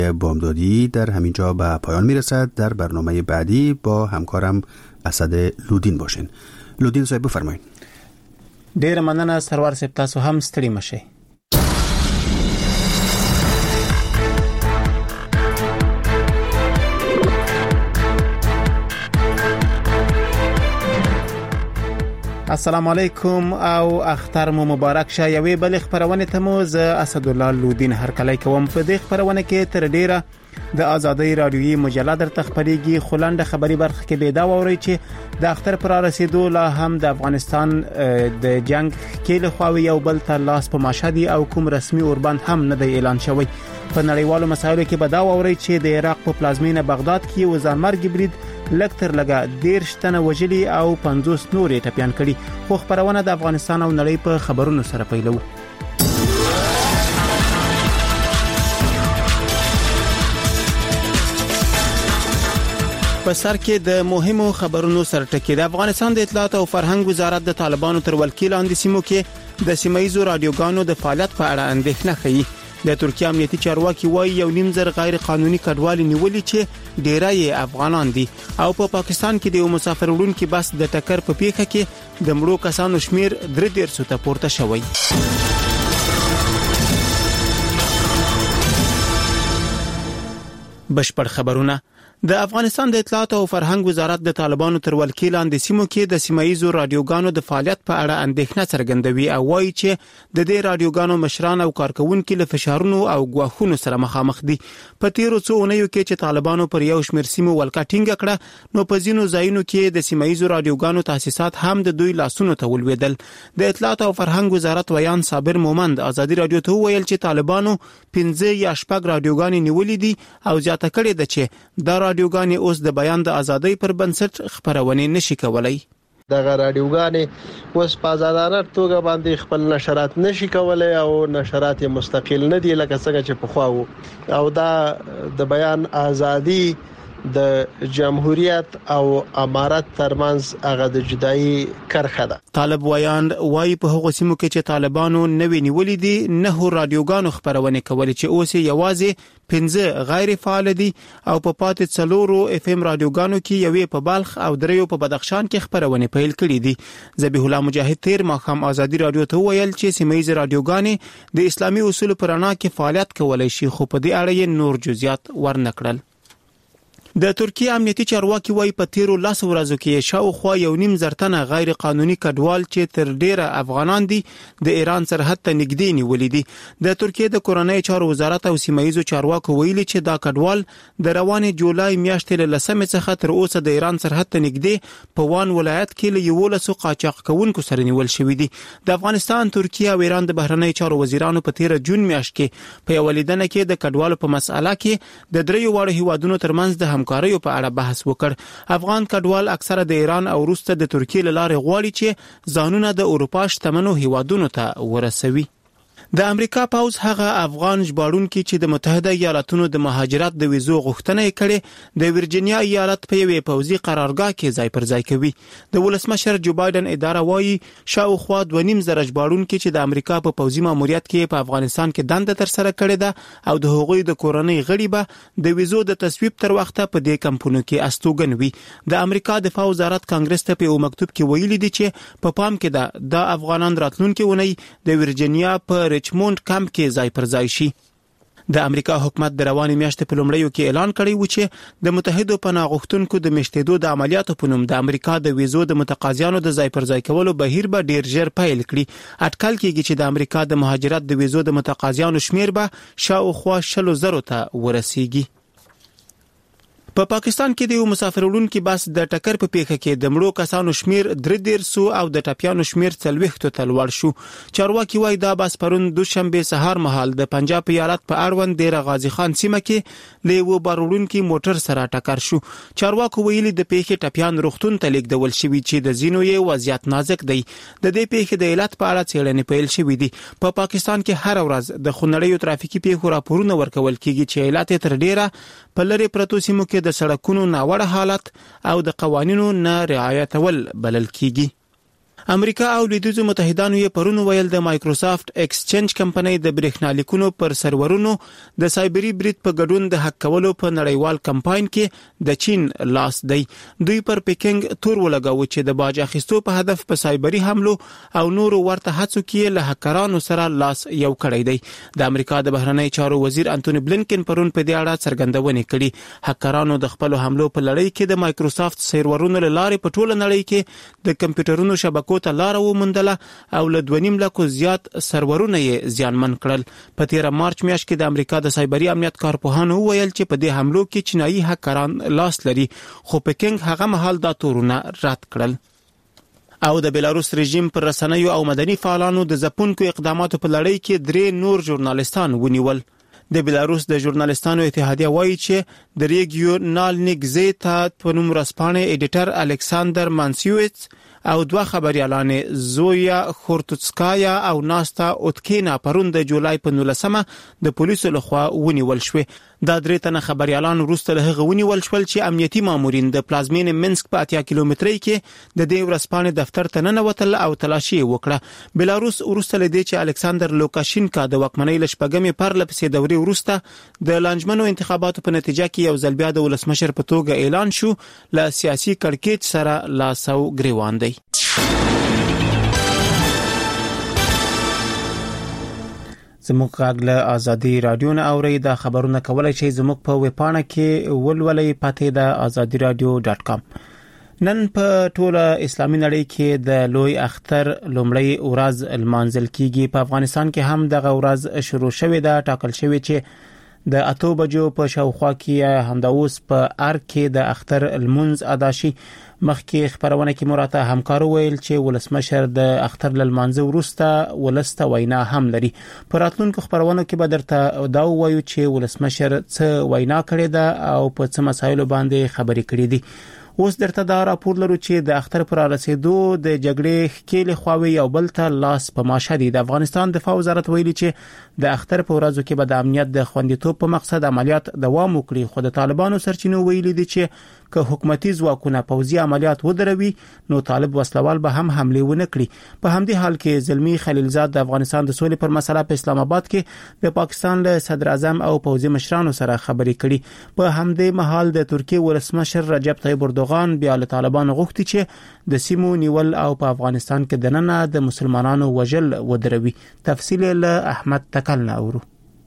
بامدادی در همینجا به پایان میرسد. در برنامه بعدی با همکارم اسد لودین باشین. لودین صاحب بفرمایید. ډیر مننه سرور صاحب، تاسو هم ستړي مشئ. السلام علیکم او اختر مو مبارک شه. یوې بل خبرونه ته مو ز اسد الله لودین هر کله کوم. په دې خبرونه کې تر ډیره د ازادۍ رادیویي مجله در تخبریږي. خلند خبري برخه کې به دا ووري چې د اختر پر رسیدو لا هم د افغانستان د جنگ کې له خواوی یو بل تر لاس په ماشهدي او کوم رسمي اوربند هم نه دی اعلان شوی. په نړیوالو مسایلو کې به دا ووري چې د عراق په پلازمینه بغداد کې یو ځانمرګ برید لکتر لګا 10 تنه وجلی او 50 نورې ټپيان کړي. خو خبرونه د افغانستان او نړۍ په خبرونو سره پیلو. په سر کې د مهمو خبرونو سره ټکی. د افغانستان د اطلاعات او فرهنګ وزارت د طالبانو تر ولکې لاندې سیمو کې د سیمایي رادیوګانو د فعالیت په اړه اندېښنه ښیي. د ترکیه امنیتي چارواکي وایي 1.5 غیر قانوني کډوال نیولې چې ډیری افغانان دي او په پاکستان کې د یو مسافر وړونکي بس د ټکر په پیښه کې د مړو کسانو شمیر 3 ته پورته شوی. بشپړ خبرونه. د افغانستان د اطلاعات او فرهنګ وزارت د طالبانو تر ولکې لاندې سیمو کې د سیمایي رادیوګانو د فعالیت په اړه اندېښنه څرګندوي او وایي چې د دې رادیوګانو مشران او کارکونکو له فشارونو او غواخونو سره مخامخ دي. په تیرو څو اونیو کې چې طالبانو پر یو شمېر سیمو ولکه ټینګه کړه، نو په ځینو ځایونو کې د سیمایي رادیوګانو تاسیسات هم د دوی لاسونو ته ولوېدل. د اطلاعات او فرهنګ وزارت ویان صابر مومند ازادي رادیو ته ویل چې طالبانو 15 یا 6 رادیوګانې نیولې دي او زیاته کړې ده چې دا رادیوګانې اوس د بیان د ازادۍ پر بنسټ خبرونه نشي کولای. دغه رادیوګانې اوس په آزادانه توګه باندې خپل نشرات نشي کولای او نشرات مستقل نه دي لکه څنګه چې پخوا وو. او دا د بیان ازادي د جمهوریت او امارت ترمنځ هغه د جدایي کرخه ده. طالب ویان وایي په هغه سیمو کې چې طالبانو نوې نیولې دي 9 رادیوګانو خبرونه کولې چې اوس یوازې 15 غیر فعال دي او په پاتې 4 اف ام رادیوګانو کې یوې په بلخ او 3 په بدخشان کې خبرونه پیل کړې دي. ذبیح الله مجاهد تیر ماخام ازادي رادیو ته ویل چې سیمایي رادیوګانې د اسلامي اصول پر اړه کې فعالیت کولای شي، خو په دې اړه نور جزئیات ورنکړل. د ترکیه امنیتي چارواکي وایي په تیرو 10 ورځو کې شاوخوا 1.5 زرتنه غیر قانوني کډوال چې تر ډیره افغانان دي د ایران سرحد ته نږدې نیولې دي. د ترکیه د کورنۍ چارو وزارت او سیمایي چارواکو ویلي چې دا کډوال د روانې جولای میاشتې له 10 څخه تر اوسه د ایران سرحد ته نږدې په وان ولایت کې له 11 قاچاق کوونکو سره نیول شوې دي. د افغانستان، ترکیه او ایران د بهرنۍ چارو وزیرانو په 13 جون میاشت کې په یو لیدنه کې د کډوالو په مسأله کې د 3 واړو هیوادونو ترمنځ د همکاریو په اړه بحث وکړ. افغان کډوال اکثره د ایران او روس ته د ترکیه لاره غواړي چې ځانونه د اروپا شتمنو هیوادونو ته ورسوي. د امریکا پاوز هغه افغان ژباړونکي چې د متحده ایالاتونو د مهاجرت د ویزو غوښتنه کړي د ورجینیا ایالت په یوې پوځي قرارګاه کې ځای پر ځای کوي. د ولسمشر جو بایدن اداره وایي شاوخوا 2.5 زره ژباړونکي چې د امریکا په پوځي ماموریت کې په افغانستان کې دنده تر سره کړې ده او د هغوی د کورنۍ غړي به د ویزو د تصویب تر وخته په دې کمپونو کې استوګن وي. د امریکا دفاع وزارت کانګرس ته په یو مکتوب کې ویلي دي چې په پام کې ده د افغانان راتلونکي ونی د ورجینیا په ریچموند کمپ کې ځای پر ځای شي. د امریکا حکومت د روانې میاشتې په لومړیو کې اعلان کړی و چې د متحدو پناه غوښتونکو د میشتېدو د عملیاتو په نوم د امریکا د ویزو د متقاضیانو د ځای پر ځای کولو بهیر به ډیر ژر پیل کړي. اټکل کېږي چې د امریکا د مهاجرت د ویزو د متقاضیانو شمیر به شاوخوا 100,000 ته ورسیږي. په پاکستان کې د یو مسافر وړونکي بس د ټکر په پیښه کې د مړو کسانو شمیر 300 او د ټپيانو شمیر 40 ته لوړ شو. چارواکي وايي دا بس پرون دوشنبه سهار مهال د پنجاب ایالت په اړوند ډیر غازی خان سیمه کې لیو بارونکي موټر سره ټکر شو. چارواکو ویلي د پیښې ټپيان روغتون ته لیږدول شوی چې د زینو یې وضعیت نازک دی. د دې پیښې د علت په اړه څېړنې پیل شوې دي. په پاکستان کې هر ورځ د خونړیو ترافیکي پیښو راپورونه ورکول کیږي چې علت تر ډیره په لری پرتو سیمو کې د سړکونو ناوړه حالت او د قوانینو نه رعایت ول بلل کیږي. امریکا او لویدیځو متحدانو یې پرون ویل د مایکروسافت ایکسچینج کمپنۍ د برېښنالیکونو پر سرورونو د سایبری برید په ګډون د حق کولو په نړیوال کمپاین کې د چین لاس دی. دوی پر پکینګ تور ولګاوه چې د باج اخیستو په هدف په سایبری حملو او نورو ورته هڅو کې له هکرانو سره لاس یو کړی دی. د امریکا د بهرنی چارو وزیر انټونی بلینکن پرون په دې اړه څرګندونه کړې. هکرانو د خپل حملو په لړۍ کې د مایکروسافت سرورونو لاره په ټوله نړۍ کې د کمپیوټرونو شبکو ته لار وموندله او له 2.5 لکو زیات سرورونه یې زیانمن کړل. په 13 مارچ میاشت کې د امریکا د سایبری امنیت کارپوهانو ویل چې په دې حملو کې چینایي هکران لاس لري، خو پکینګ هغه مهال دا تورونه رد کړل. او د بیلاروس رژیم پر رسنیو او مدني فعالانو د ځپونکو اقداماتو په لړۍ کې 3 نور ژورنالیستان ونیول. د بیلاروس د ژورنالیستانو اتحادیه وایي چې د ریګیونالنی گزیتا په نوم ورځپاڼې ایډیټر الکساندر مانسیویټ او 2 خبريالانې زویا خورتوتسکایا او ناستا اوتکینا پرون د جولای په 19مه د پولیسو لخوا ونیول شوې. دا 3 تنه خبريالان وروسته له هغه ونیول شول چې امنیتي مامورین د پلازمین منسک په 80 کیلومترۍ کې د دې ورځپاڼې دفتر ته ننوتل او تلاشي وکړه. بیلاروس وروسته له دې چې الکساندر لوکاشینکا د واکمنۍ لشپګمې پرلپسې دورې وروسته د لانجمنو انتخاباتو په نتیجه کې یو ځل بیا د ولسمشر په توګه اعلان شو، له سیاسي کړکېچ سره لاسو ګریوان دی. زموږ غږ له ازادي رادیو نه اوري. دا خبرونه کولای شي زموږ په ویب پاڼه کې ولولئ، پته د azadiradio.com. نن په ټوله اسلامي نړۍ کې د لوی اختر لومړی ورځ المنزل کیږي. په افغانستان کې هم دغه ورځ شروع شوې ده. ټاکل شوی چې د 8 بجو په شاوخوا کې همدا اوس په ارګ کې د اختر المنز ادا شي. مخکې خبرونه کې مراته همکارو ویل چې ولسمشر د اختر لمانځه وروسته ولسته وینا هم لري. پر راتلونکو خبرونه کې به درته دا وایو چې ولسمشر څه وینا کړې ده او په څه مسایلو باندې خبرې کړې دي. اوس درته دا راپور لرو چې د اختر پر رسیدو د جګړې ښکېل خواوي یو بل ته لاس په ماشه دي. د افغانستان دفاع وزارت ویلي چې د اختر په ورځو کې به د امنیت د خوندیتوب په مقصد عملیات دوام وکړي، خو د طالبانو سرچینو ویلي دي چې که حکومتي ځواکونه پوځي عملیات ودروي نو طالب وسلوال به هم حمله ونه کړي. په همدې حال کې زلمی خلیلزاد د افغانستان د سولې پر مسله په اسلام آباد کې د پاکستان له صدر اعظم او پوځي مشرانو سره خبرې کړي. په همدې مهال د ترکیه ولسمشر رجب طیب اردوغان بیا له طالبانو غوښتي چې د سیمو نیول او په افغانستان کې دننه د مسلمانانو وژل ودروي. تفصیل له احمد تکل اورو.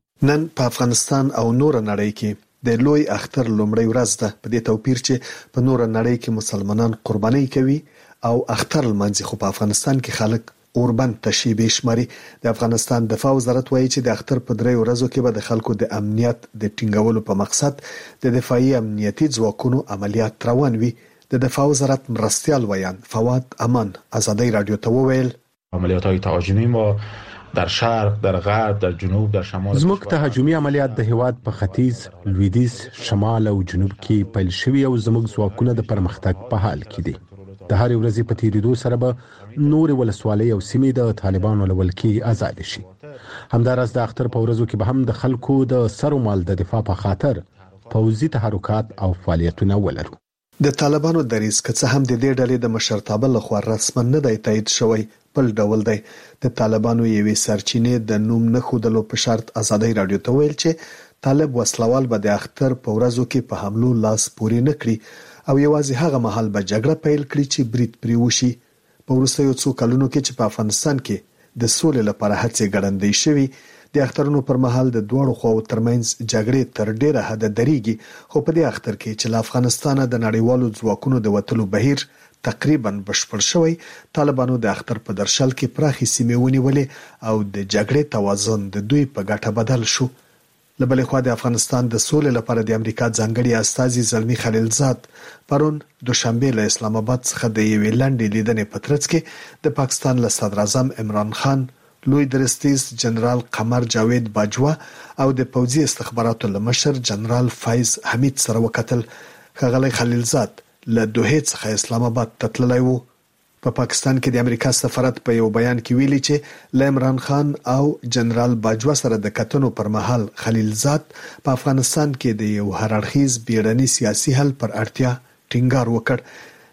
نن په افغانستان او نور نړۍ کې د لوی اختر لومړی ورځ ده، په دې توپیر چې په نور نړۍ کې مسلمانان قرباني کوي او اختر لمانځي، خو په افغانستان کې خلک اوربند تشبیه شماري. د افغانستان دفاع وزارت وایي چې د اختر په 3 ورځو کې به د خلکو د امنیت د ټینګولو په مقصد د دفاعي امنیتي ځواکونو عملیات روان وي. د دفاع وزارت مرستیال ویان فواد امان ازادي رادیو ته وویل عملیات‌های تهاجمی ما در شرق، در غرب، در جنوب، در شمال زموږ تهاجمي عملیات د هیواد په ختیځ، لویدیځ، شمال او جنوب کې پیل شوي او زموږ ځواکونه د پرمختګ په حال کې دي. د هر ورځې په تیریدو سره به نور ولسوالۍ او سیمې د طالبانو له ولکې آزاد شي. همدارس د اختر په ورځو کې به هم د خلکو د سر او مال د دفاع په خاطر پوځي تحرکات او فعالیتونه ولرو. د طالبانو دریځ که څه هم د دې ډلې د مشرتابه لخوا رسما نه دی تایید شوی، بل ډول دی. د طالبانو یوې سرچینې د نوم نه خودلو په شرط ازادي رادیو ته ویل چې طالب وسلوال به د اختر په ورځو کې په حملو لاس پورې نه کړي او یوازې هغه مهال به جګړه پیل کړي چې برید پرې وشي. په وروستیو څو کلونو کې چې په افغانستان کې د سولې لپاره هڅې ګړندۍ شوي، د اخترونو پر مهال د دوړو خواو ترمنځ جګړې تر ډیره حد درېږي. خو په دې اختر کې چې له افغانستانه د نړیوالو ځواکونو د وټلو بهیر تقریبا بشپړ شوی، طالبانو د اختر په درشل کې پراخي سیمې ونیولې او د جګړې توازن د دوی په ګټه بدل شو. له بلې خوا د افغانستان د سولې لپاره د امریکا ځانګړي استازي زلمی خلیلزاد پرون دوشنبه له اسلام آباد څخه د یوې لنډې لیدنې په ترڅ کې د پاکستان له صدر اعظم عمران خان، لوی درستیز جنرال قمر جاوید باجوا او د پوځي استخباراتو لمشر جنرال فایز حمید سره وکتل. ښاغلی خلیلزاد له دوحه څخه اسلام آباد ته تللی و. په پاکستان کې د امریکا سفارت په یو بیان کې ویلي چې له عمران خان او جنرال باجوا سره د کتنو پر مهال خلیلزاد په افغانستان کې د یو هر اړخیز بیړني سیاسي حل پر اړتیا ټینګار وکړ.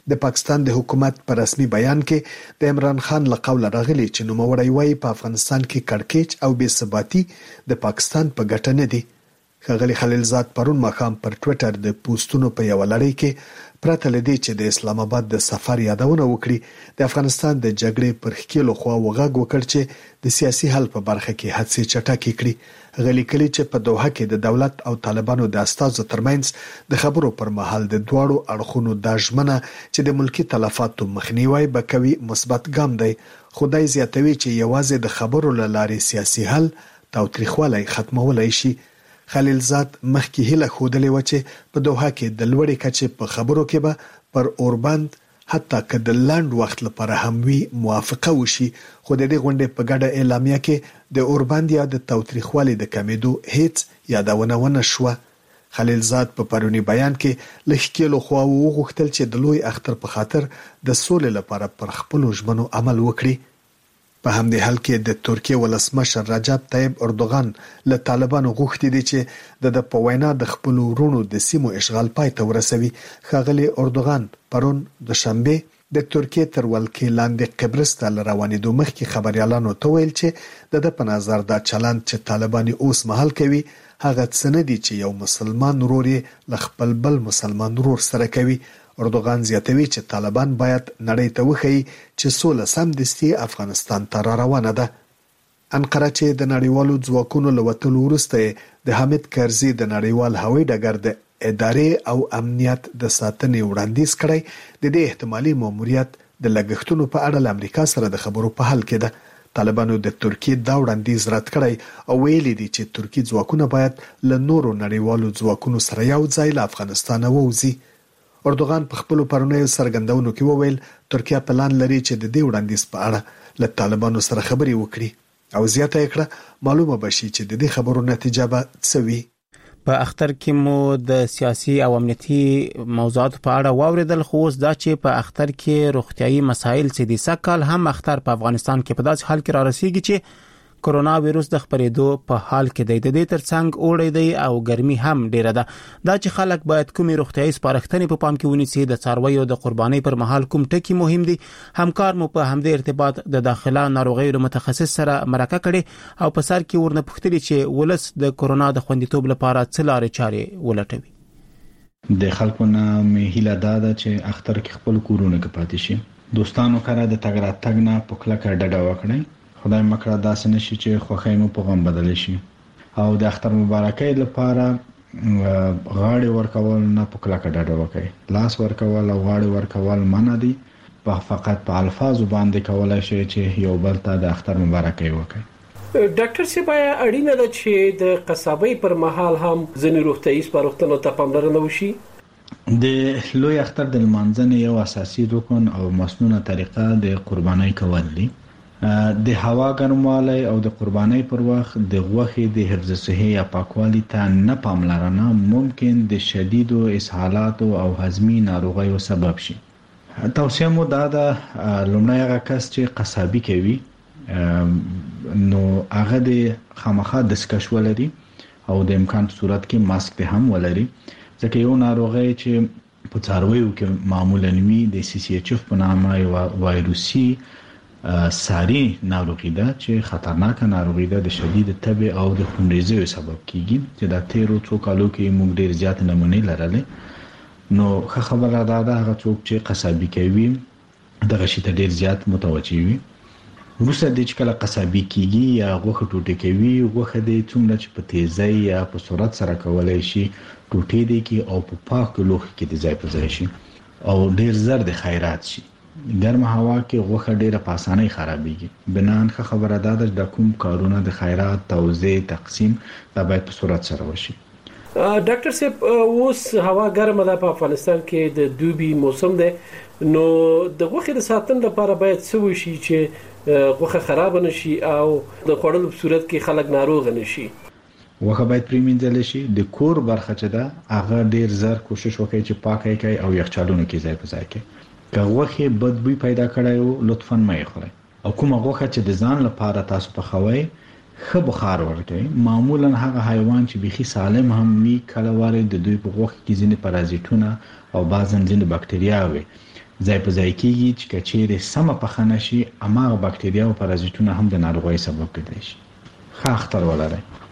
د پاکستان د حکومت په رسمي بیان کې د عمران خان له قوله راغلي چې نوموړی وايي په افغانستان کې کړکېچ او بې ثباتي د پاکستان په ګټه نه دي. ښاغلي خلیلزاد پرون ماښام پر ټوئیټر د پوسټونو په یو لړۍ کې پرته لدی چې د اسلام آباد د سفر یادونه وکړي د افغانستان د جګړې پر ښکیلو خوا وغږ وکړ چې د سیاسي حل په برخه کې هڅې چټکې کړي. غلي کلی چې په دوحه کې د دولت او طالبانو د استازو ترمنځ د خبرو پر مهال د دواړو اړخونو د ژمنه چې د ملکی تلفاتو مخنیوي به کوي مثبت ګام دی. خدای زیاتوي چې یوازې د خبرو له لارې سیاسي حل تاوتریخوالی ختمولای شي. خلیلزاد مخکې هیله ښودلې و چې په دوحه کې د لوړې کچې په خبرو کې به پر اوربند حتی که د لاند وخت لپاره هم وی موافقه وشي، خو د دې غونډې په ګډه اعلامیه کې د اوربند یا د تاوتریخوالي د کمیدو هیڅ یادونه ونه شوه. خلیلزاد په پرونی بیان کې لښکېلو خوا وغوښتل چې د لوی اختر په خاطر د سولې لپاره پر خپل ژمنو عمل وکړي. په همدې حال کې د ترکیه ولسمشر رجب طیب اردوغان له طالبانو غوښتي دي چې د په وینا د خپل ورونو د سیمو اشغال پای ته ورسوي. ښاغلي اردوغان پرون د شنبه د ترکیه تر ولکې لاندې قبرس ته روانېدو مخکې خبريالانو ته ویل چې د په نظر دا چلند چې طالبان اوس مهال کوي هغه څه نه دي چې یو مسلمان ورور له خپل بل مسلمان ورور سره کوي. اردوغان زیاتوي چې طالبان باید نړۍ ته وښيي چې سوله سمدستي افغانستان ته را روانه ده. انقره چې د نړیوالو ځواکونو له وتلو وروسته د حامد کرزي د نړیوال هوایي ډګر د ادارې او امنیت د ساتنې وړاندیز کړی، د دې احتمالي ماموریت د لګښتونو په اړه له امریکا سره د خبرو په حال کې ده. طالبانو د ترکیه دا وړاندیز رد کړی او ویلي دي چې ترکیه ځواکونه باید له نورو نړیوالو ځواکونو سره یو ځای له افغانستان ووځي. اردوغان په خپل پرونیو څرګندونو کې وویل ترکیه پلان لري چې د دې وړاندیز په اړه له طالبانو سره خبرې وکړي او زیاته کړه معلومه بشي چې د دې خبرو نتیجه به څه وي. په اختر کې مو د سیاسي او امنیتي موضوعات په اړه واوریدل، خو اوس دا چې په اختر کې روغتيایي مسایل چې د سکهال هم اختر په افغانستان کې په داسې حال کې را رسیږي چې کرونا وایروس د خپرېدو په حال کې دی. د دې ترڅنګ اوړی دی او ګرمي هم ډیره ده. دا چې خلک باید کومې روغتيایي سپارښتنې په پام کې ونیسي، د څارویو د قربانۍ پر مهال کوم ټکي مهم دي. همکار مو په همدې ارتباط د داخله ناروغیو متخصص سره مرکه کړي او په سر کې ورنه پوښتنه چې ولس د کرونا د خوندیتوب لپاره څه لارې چارې ولټوي. د خلکو نه هیله ده چې اختر کې خپل کورونه کې پاتې شي، دوستانو کړه د تګ راتګ نه په کلکه ډډه وکړي. خدای مکړه داسې نشي چې خوښۍ مو په غم بدل شي. او د اختر مبارکۍ لپاره غاړې ورکول نه په کلکه ډډه وکړي. لاس ورکول او غاړې ورکول منع دي. فقط په الفاظو باندې کولای شي چې یو بل ته د اختر مبارکۍ وکړي. ډاکټر سیبایا اړینه ده چې د قصابۍ پر مهال هم ځینې روغتیایي سپارښتنو ته پاملرنه وشي. د لوی اختر د لمانځنې یو اساسي رکن او مسنونه طریقه د قربانۍ کول دي. د هوا ګرموالی او د قربانۍ پر وخت د غوښې د حفظ صحي یا پاکوالي ته نه پاملرنه ممکن د شدیدو اسهالاتو او هضمي ناروغیو سبب شي. توصیه مو دا ده لومړی هغه کس چې قصابي کوي نو هغه د خامخا دستکش ولري او د امکان په صورت کې ماسک به هم ولري، ځکه یو ناروغي چې په څارویو کې معمولا وي د CCHF په نامه یو وایروسي ساري ناروغي ده چې خطرناکه ناروغي ده، د شدید تب او د خونریزیو سبب کیږي چې د تیرو څو کالو کې موږ ډیر زیات نمونې لرلې. نو ښه خبره ده هغه څوک چې قصابي کوي دغه شي ته ډیر زیات متوجي وي. وروسته د چې کله قصابي کیږي یا غوښه ټوټه کوي، غوښه د څومره چې په تیزی یا په سرعت سره کولای شي ټوټې دي کې او په پاک لوښي کې د ځای په ځای شي او ډیر زر د خیرات شي. ګرم هوا کې غوښه ډیره په اسانۍ خرابېږي. بنان ښه خبره ده چې د کوم کارونه د خیرات توزیع تقسیم دا باید په سرعت سره وشي. ډاکټر صاحب اوس هوا ګرمه ده، په افغانستان کې د دوبي موسم ده، نو د غوښې د ساتنې لپاره باید څه وشي چې غوښه خراب نشي او د خوړلو په صورت کې خلک ناروغ نشي؟ غوښه باید پریمنځل شي. د کور برخه چې ده هغه ډیر زر کوشش وکړي چې پاکه کړي او یخچالونو کې ځای په ځای کړي. که غوښه بد بوی پیدا کړی وو لطفاً مې خورئ، او کومه غوښه چې د ځان لپاره تاسو پخوئ ښه بخار ورکوي. معمولا هغه حیوان چې بيخي سالم هم وي کله واره د دوی په غوښه کې ځینې پرازیتونه او بعضاً ځینې بکټریاوي ځای په ځای کیږي چې کچېره سم پخنه شي اماغه باکټریا او پارازیتونه هم د ناروغۍ سبب کېدای شي. ښه اختر ولرئ.